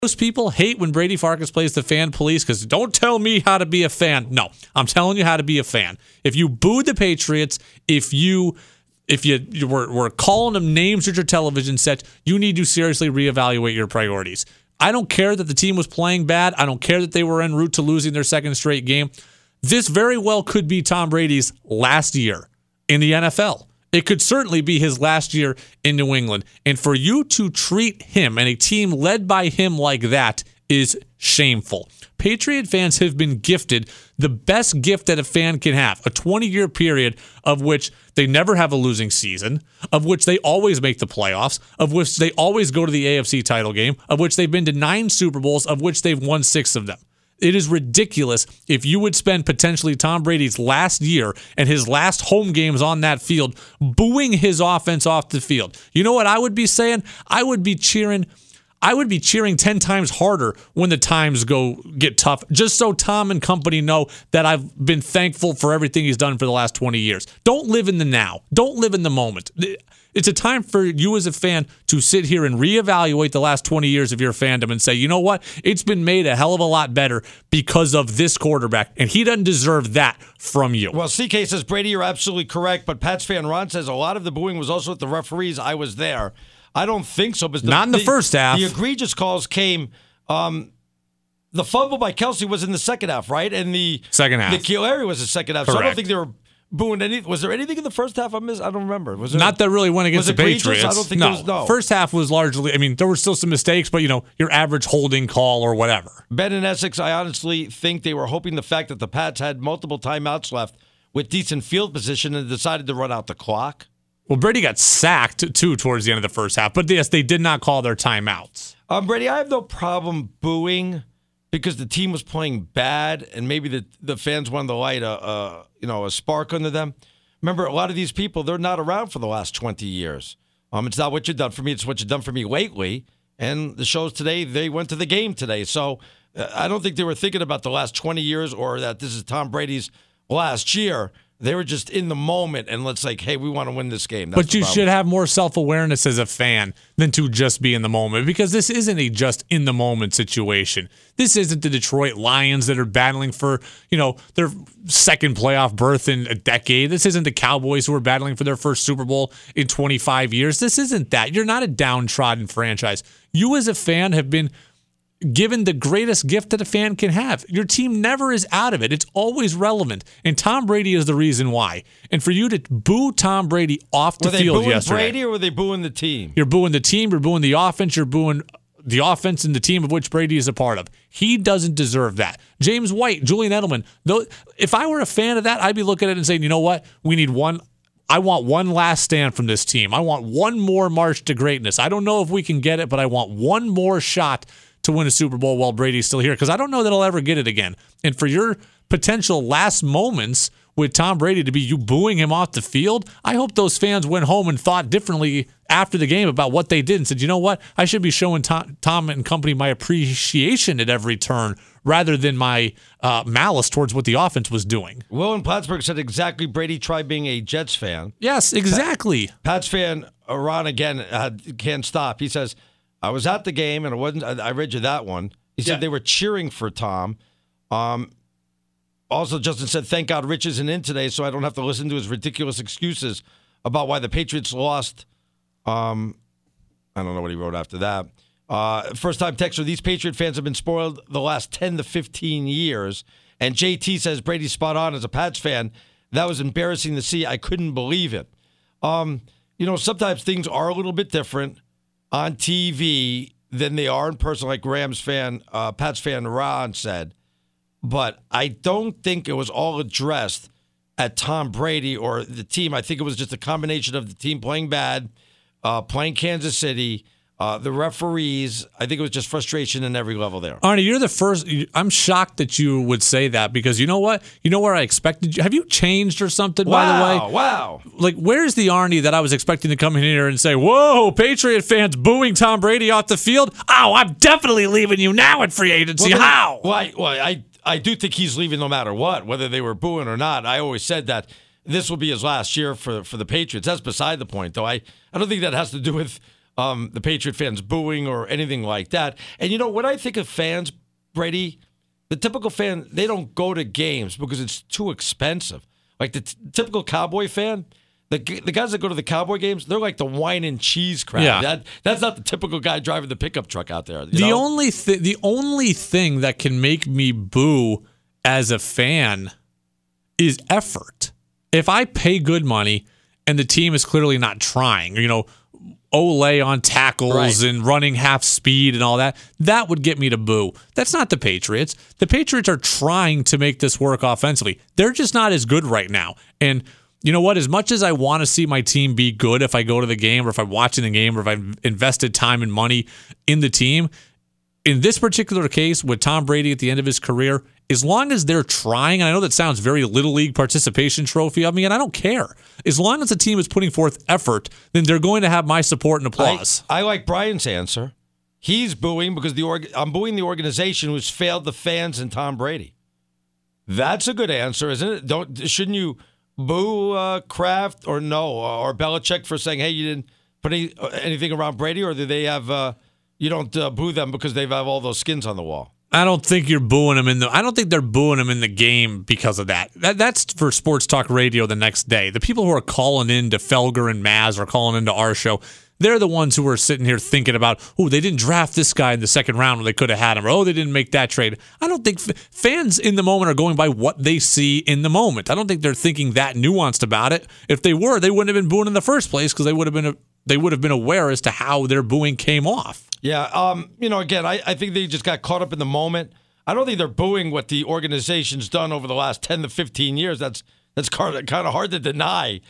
Most people hate when Brady Farkas plays the fan police because don't tell me how to be a fan. No, I'm telling you how to be a fan. If you booed the Patriots, if you were calling them names at your television set, you need to seriously reevaluate your priorities. I don't care that the team was playing bad. I don't care that they were en route to losing their second straight game. This very well could be Tom Brady's last year in the NFL. It could certainly be his last year in New England. And for you to treat him and a team led by him like that is shameful. Patriot fans have been gifted the best gift that a fan can have, a 20-year period of which they never have a losing season, of which they always make the playoffs, of which they always go to the AFC title game, of which they've been to 9 Super Bowls, of which they've won 6 of them. It is ridiculous if you would spend potentially Tom Brady's last year and his last home games on that field booing his offense off the field. You know what I would be saying? I would be cheering 10 times harder when the times get tough, just so Tom and company know that I've been thankful for everything he's done for the last 20 years. Don't live in the now. Don't live in the moment. It's a time for you as a fan to sit here and reevaluate the last 20 years of your fandom and say, you know what? It's been made a hell of a lot better because of this quarterback, and he doesn't deserve that from you. Well, CK says, Brady, you're absolutely correct, but Pats fan Ron says a lot of the booing was also at the referees. I was there. I don't think so. But not in the first half. The egregious calls came. The fumble by Kelsey was in the second half, right? And the second half. The Keeleri was the second half. Correct. So I don't think they were booing any. Was there anything in the first half I missed? I don't remember. Was there, not that really went against the Patriots. I don't think there was. No. First half was largely. I mean, there were still some mistakes, but your average holding call or whatever. Ben in Essex, I honestly think they were hoping the fact that the Pats had multiple timeouts left with decent field position and decided to run out the clock. Well, Brady got sacked, too, towards the end of the first half. But, yes, they did not call their timeouts. Brady, I have no problem booing because the team was playing bad and maybe the fans wanted to light a spark under them. Remember, a lot of these people, they're not around for the last 20 years. It's not what you've done for me. It's what you've done for me lately. And the shows today, they went to the game today. So I don't think they were thinking about the last 20 years or that this is Tom Brady's last year. They were just in the moment and hey, we want to win this game. But you should have more self-awareness as a fan than to just be in the moment, because this isn't a just in the moment situation. This isn't the Detroit Lions that are battling for, their second playoff berth in a decade. This isn't the Cowboys who are battling for their first Super Bowl in 25 years. This isn't that. You're not a downtrodden franchise. You as a fan have been given the greatest gift that a fan can have. Your team never is out of it. It's always relevant. And Tom Brady is the reason why. And for you to boo Tom Brady off the field yesterday. Were they booing Brady or were they booing the team? You're booing the team. You're booing the offense. You're booing the offense and the team of which Brady is a part of. He doesn't deserve that. James White, Julian Edelman. If I were a fan of that, I'd be looking at it and saying, you know what? We need one. I want one last stand from this team. I want one more march to greatness. I don't know if we can get it, but I want one more shot to win a Super Bowl while Brady's still here, because I don't know that I'll ever get it again. And for your potential last moments with Tom Brady to be you booing him off the field, I hope those fans went home and thought differently after the game about what they did and said, you know what, I should be showing Tom and company my appreciation at every turn rather than my malice towards what the offense was doing. Will in Plattsburgh said exactly, Brady tried being a Jets fan. Yes, exactly. Pats fan, Ron again, can't stop. He says, I was at the game, and it wasn't. I read you that one. He said they were cheering for Tom. Also, Justin said, thank God Rich isn't in today, so I don't have to listen to his ridiculous excuses about why the Patriots lost. I don't know what he wrote after that. First-time texter, these Patriot fans have been spoiled the last 10 to 15 years. And JT says, Brady's spot on as a Pats fan. That was embarrassing to see. I couldn't believe it. Sometimes things are a little bit different on TV than they are in person, like Rams fan, Pats fan Ron said. But I don't think it was all addressed at Tom Brady or the team. I think it was just a combination of the team playing bad, playing Kansas City, the referees. I think it was just frustration in every level there. Arnie, you're the first. I'm shocked that you would say that, because you know what? You know where I expected you? Have you changed or something, by the way? Wow. Like, where's the Arnie that I was expecting to come in here and say, whoa, Patriot fans booing Tom Brady off the field? Oh, I'm definitely leaving you now at free agency. How? I do think he's leaving no matter what, whether they were booing or not. I always said that this will be his last year for the Patriots. That's beside the point, though. I don't think that has to do with the Patriot fans booing or anything like that. And when I think of fans, Brady, the typical fan, they don't go to games because it's too expensive. Like the typical Cowboy fan, the guys that go to the Cowboy games, they're like the wine and cheese crowd. Yeah. That's not the typical guy driving the pickup truck out there. The only thing that can make me boo as a fan is effort. If I pay good money and the team is clearly not trying, Olay on tackles and running half speed and all that, that would get me to boo. That's not the Patriots. The Patriots are trying to make this work offensively. They're just not as good right now. And you know what? As much as I want to see my team be good if I go to the game or if I'm watching the game or if I've invested time and money in the team, in this particular case with Tom Brady at the end of his career, as long as they're trying, and I know that sounds very Little League participation trophy of me, and I don't care. As long as the team is putting forth effort, then they're going to have my support and applause. I like Brian's answer. He's booing because I'm booing the organization who's failed the fans and Tom Brady. That's a good answer, isn't it? Shouldn't you boo Kraft or Belichick for saying, hey, you didn't put anything around Brady, or do they have you don't boo them because they have all those skins on the wall? I don't think you're booing them I don't think they're booing them in the game because of that. That's for sports talk radio the next day. The people who are calling in to Felger and Maz or calling into our show, they're the ones who are sitting here thinking about, they didn't draft this guy in the second round when they could have had him, or they didn't make that trade. I don't think fans in the moment are going by what they see in the moment. I don't think they're thinking that nuanced about it. If they were, they wouldn't have been booing in the first place because they would have been aware as to how their booing came off. Yeah, again, I think they just got caught up in the moment. I don't think they're booing what the organization's done over the last 10 to 15 years. That's kind of hard to deny,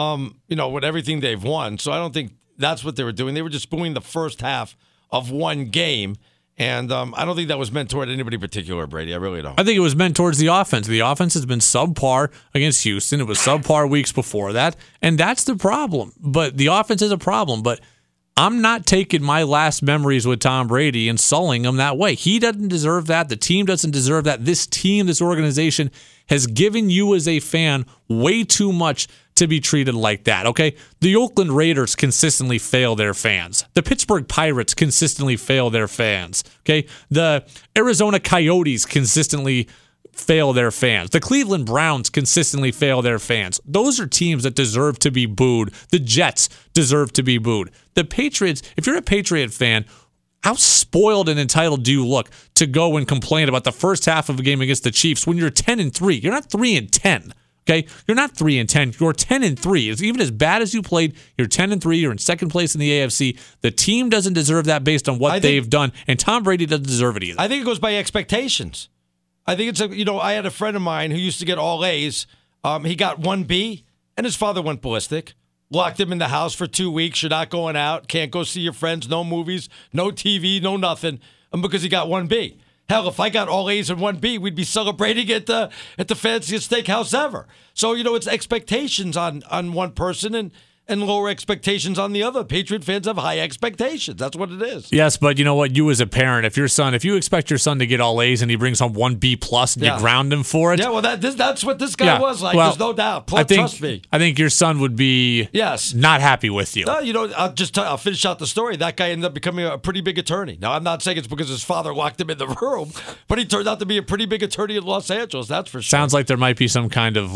with everything they've won. So I don't think that's what they were doing. They were just booing the first half of one game. And I don't think that was meant toward anybody particular, Brady. I really don't. I think it was meant towards the offense. The offense has been subpar against Houston. It was subpar weeks before that. And that's the problem. But the offense is a problem. But I'm not taking my last memories with Tom Brady and sullying him that way. He doesn't deserve that. The team doesn't deserve that. This team, this organization has given you as a fan way too much to be treated like that, okay? The Oakland Raiders consistently fail their fans. The Pittsburgh Pirates consistently fail their fans, okay? The Arizona Coyotes consistently fail their fans. The Cleveland Browns consistently fail their fans. Those are teams that deserve to be booed. The Jets deserve to be booed. The Patriots, if you're a Patriot fan, how spoiled and entitled do you look to go and complain about the first half of a game against the Chiefs when you're 10-3? You're not 3-10. Okay, you're not 3-10. You're 10-3. Even as bad as you played, you're 10-3. You're in second place in the AFC. The team doesn't deserve that based on what they've done, and Tom Brady doesn't deserve it either. I think it goes by expectations. I think it's I had a friend of mine who used to get all A's. He got 1 B, and his father went ballistic. Locked him in the house for 2 weeks. You're not going out. Can't go see your friends. No movies. No TV. No nothing. Because he got 1 B. Hell, if I got all A's and 1 B, we'd be celebrating at the fanciest steakhouse ever. So, it's expectations on one person and lower expectations on the other. Patriot fans have high expectations. That's what it is. Yes, but you know what? You as a parent, if you expect your son to get all A's and he brings home 1 B plus and you ground him for it. Yeah, well, that's what this guy was like. There's no doubt. Trust me. I think your son would be not happy with you. No, I'll finish out the story. That guy ended up becoming a pretty big attorney. Now, I'm not saying it's because his father locked him in the room, but he turned out to be a pretty big attorney in Los Angeles. That's for sure. Sounds like there might be some kind of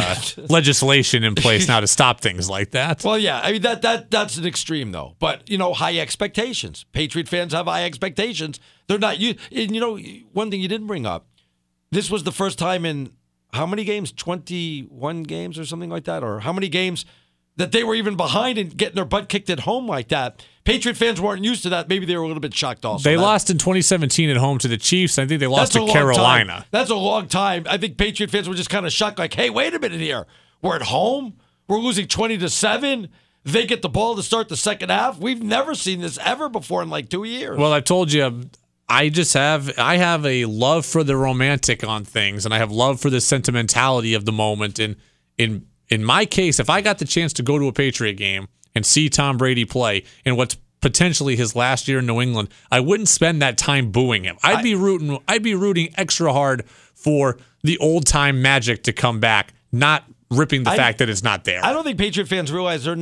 legislation in place now to stop things like that. Well, yeah, I mean that's an extreme though. But high expectations. Patriot fans have high expectations. They're not you. And one thing you didn't bring up. This was the first time in how many games? 21 games or something like that, or how many games that they were even behind and getting their butt kicked at home like that. Patriot fans weren't used to that. Maybe they were a little bit shocked also. They lost in 2017 at home to the Chiefs. I think they lost to Carolina. That's a long time. I think Patriot fans were just kind of shocked, like, hey, wait a minute here. We're at home. We're losing 20-7. They get the ball to start the second half. We've never seen this ever before in like 2 years. Well, I told you, I have a love for the romantic on things, and I have love for the sentimentality of the moment. And in my case, if I got the chance to go to a Patriot game and see Tom Brady play in what's potentially his last year in New England, I wouldn't spend that time booing him. I'd be rooting extra hard for the old time magic to come back, not ripping the fact that it's not there. I don't think Patriot fans realize they're